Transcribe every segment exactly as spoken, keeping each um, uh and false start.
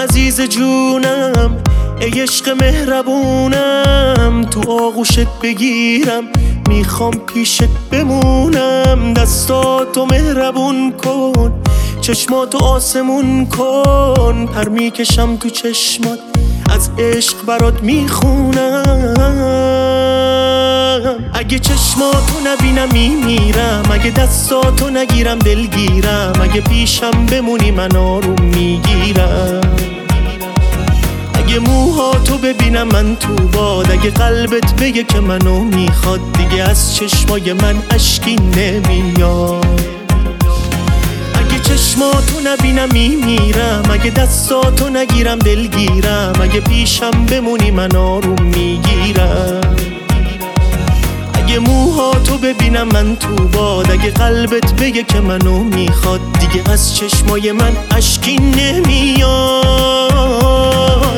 عزیز جونم، ای عشق مهربونم، تو آغوشت بگیرم، میخوام پیشت بمونم. دستاتو مهربون کن، چشماتو آسمون کن، پر میکشم تو چشمات، از عشق برات میخونم. اگه چشماتو نبینم میمیرم، اگه دستاتو نگیرم دلگیرم، اگه پیشم بمونی من آروم میگیرم. اگه موهاتو ببینم من تو باد، اگه قلبت بگه که منو میخواد، دیگه از چشمای من اشکی نمیاد. اگه چشماتو نبینم میمیرم، اگه دستاتو نگیرم دلگیرم، اگه پیشم بمونی من آروم میگیرم. اگه موهاتو ببینم من تو باد، اگه قلبت بگه که منو میخواد، دیگه از چشمای من اشکی نمیاد.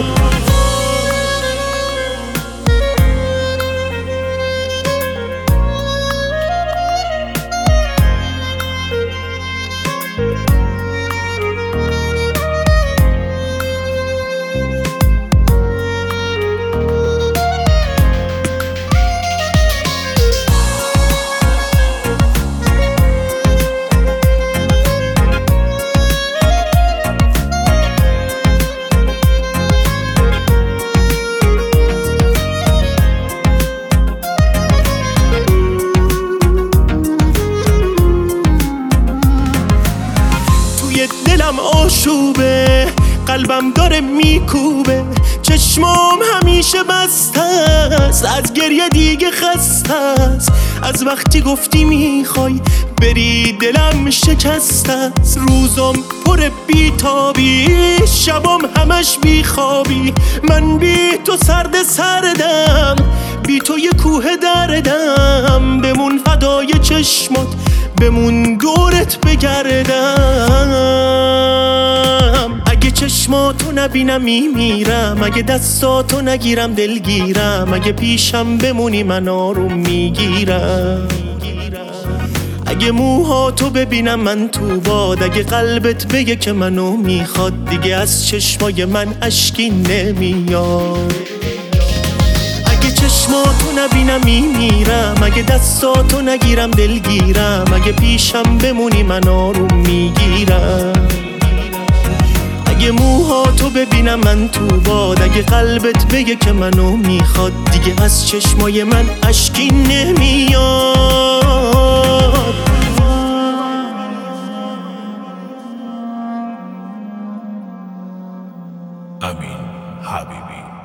دلم آشوبه، قلبم داره میکوبه، چشمام همیشه بسته است، از گریه دیگه خسته است. از وقتی گفتی میخوای بری دلم شکسته است. روزم پر بیتابی، شبام همش بیخوابی، من بی تو سرد سردم، بی تو یه کوه دردم. بمون فدای چشمات، بمون دورت بگردم. اگه چشماتو نبینم میمیرم، اگه دستاتو نگیرم دلگیرم، اگه پیشم بمونی من آروم میگیرم. اگه موهاتو ببینم من تو باد، اگه قلبت بگه که منو میخواد، دیگه از چشمای من اشکی نمیاد. اگه چشماتو نبینم میمیرم، اگه دستاتو نگیرم دلگیرم، اگه پیشم بمونی من آروم میگیرم. اگه موهاتو ببینم من تو باد، اگه قلبت بگه که منو میخواد، دیگه از چشمای من اشکی نمیاد. امین حبیبی.